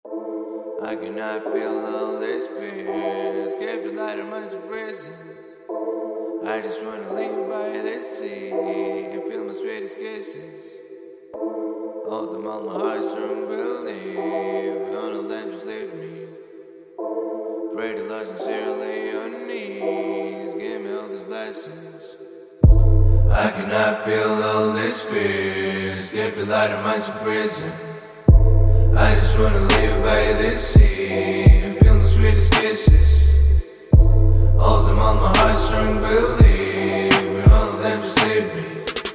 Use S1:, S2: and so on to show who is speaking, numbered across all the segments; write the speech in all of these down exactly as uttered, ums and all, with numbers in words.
S1: I cannot feel all this fear. Escape the light of my prison. I just wanna live by the sea and feel my sweetest kisses. All them all my heartstrong believe. None of them just leave me. Pray to Lord sincerely on knees. Give me all these blessings. I cannot feel all this fear. Escape the light of my prison. I just wanna live by the sea and feel my sweetest kisses. All them on my heartstrong believe, and all of them just leave me.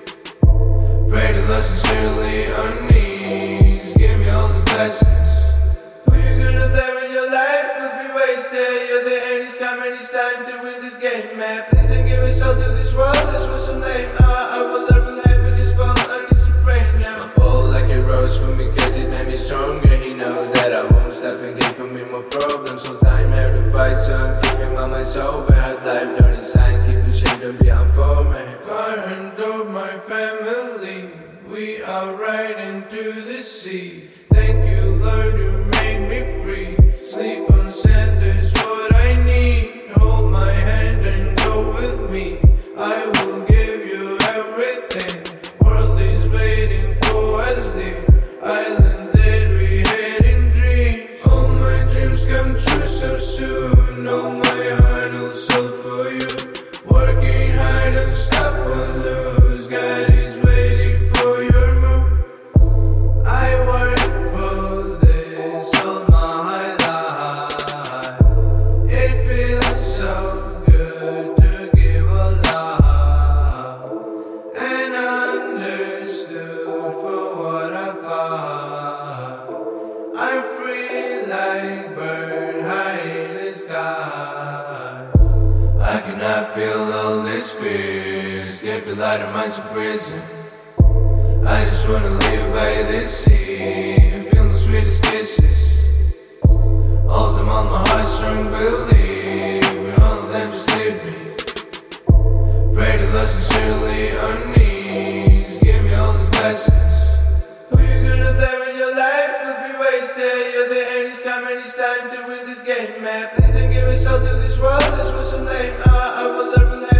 S1: Pray to Lord sincerely on knees. Give me all these blessings. Who you gonna blame when your life will be wasted? You're the end, it's coming, it's time to win this game, man. Please don't give us all to this world, this was some lame. uh, I will learn with life, we just fall on this brain now. I fall like a rose for me cause it made me stronger. He knows that I won't stop and give from me more problems. So time here to fight, so I'm keeping my mind sober. Hard life, don't inside, keep the shame, don't be unformed. Current of my family, we are right into the sea. Thank you Lord, you made me free. Sleep on sand is what I need. Hold my hand and go with me. I will give you everything. World is waiting for us dear. Island that we had in dreams. All my dreams come true so soon. All my heart will soul for you. Working hard, don't stop or lose. God is waiting for your move. I work for this all my life. It feels so good to give a lot. And understood for what I find. I'm free like bird high in the sky. I cannot feel all this fear. Escape the light of my prison. I just wanna live by the sea and feel my sweetest kisses. All them on my heartstrong believe, and all of them just leave me. Pray to Lord sincerely on knees. Give me all these blessings. Who you gonna blame when your life will be wasted? You're the end, it's coming, it's time to win this game, man. Please don't give us all to this world, this was some lame. uh, I will learn with